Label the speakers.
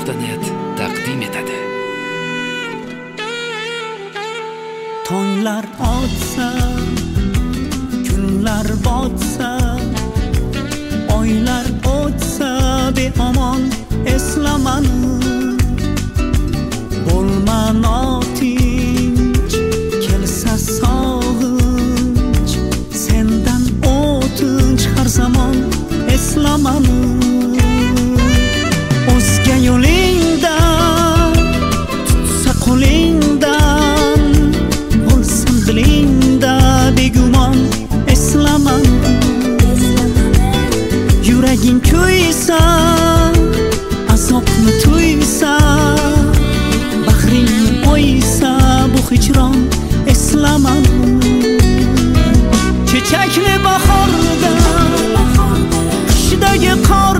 Speaker 1: .net taqdim etadi.
Speaker 2: Tonglar otsa, kunlar botsa, oylar o'tsa beomon eslamani. Bo'lma notinch, kelsa sog'inch, sendan o'tinch har zamon eslamani. O'zga yo'lingdan tutsa qo'lingdan, bo'lsin dilingda begumon eslamani. Yuraging kuysa, azobni tuysa, bag'ringni o'ysa bu hijron eslamani. Chechakli bahorda, qishdagi qor